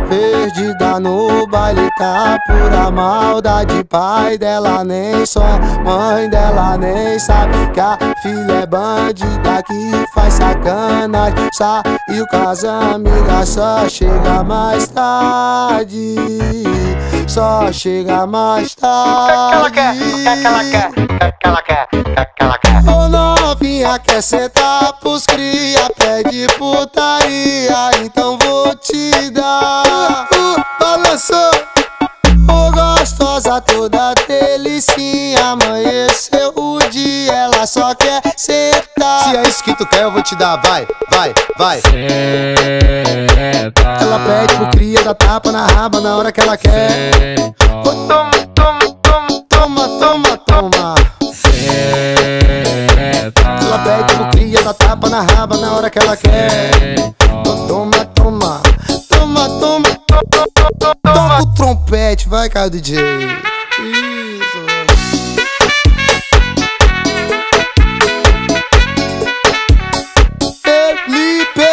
Perdida no baile, tá pura maldade. Pai dela nem sonha, mãe dela nem sabe que a filha é bandida que faz sacanagem. Saiu com as amigas, só chega mais tarde. Só chega mais tarde. O que ela quer? O que ela quer? O que ela quer? Ô novinha, quer sentar pros cria, pede putaria, então vou te dar. Balançou, ô gostosa toda delicinha. Amanheceu o dia, ela só quer sentar. Se é isso que tu quer, eu vou te dar, vai, vai, vai. Ela pede pro cria, dá tapa na raba na hora que ela quer. Toma, toma, toma, Toma, toma, toma. Ela pede pro cria, dá tapa na raba na hora que ela quer. Toma, toma, toma, toma. Toca o trompete, vai, Caio DJ. Isso. Felipe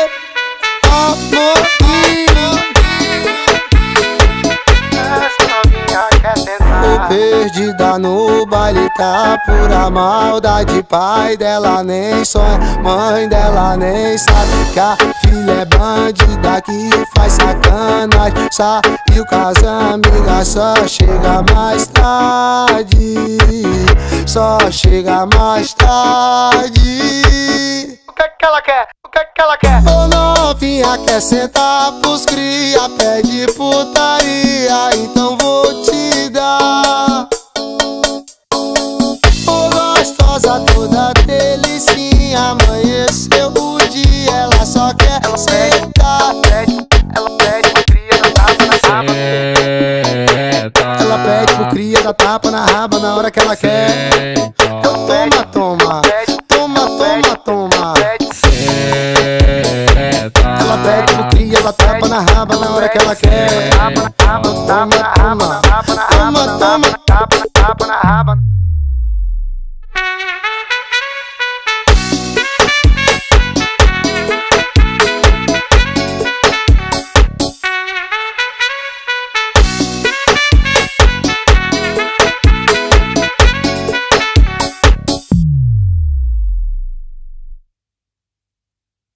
Amorim. essa novinha quer sentar. Perdida no baile, tá pura maldade. Pai dela nem sonha, mãe dela nem sabe que a filha é bandida que faz sacanagem. Saiu com as amigas, só chega mais tarde. Só chega mais tarde. O que ela quer? O que ela quer? Ô novinha, quer sentar pros cria, pede putaria, então vou te dar. Ô gostosa toda delicinha, amanheceu o dia, ela só quer sentar. Ela pede pro cria, dá tapa na raba. Ela pede pro cria, dá tapa na raba na hora que ela quer. Toma, toma, toma, toma, toma. Ela pede pro cria, dá tapa na raba na hora que ela quer.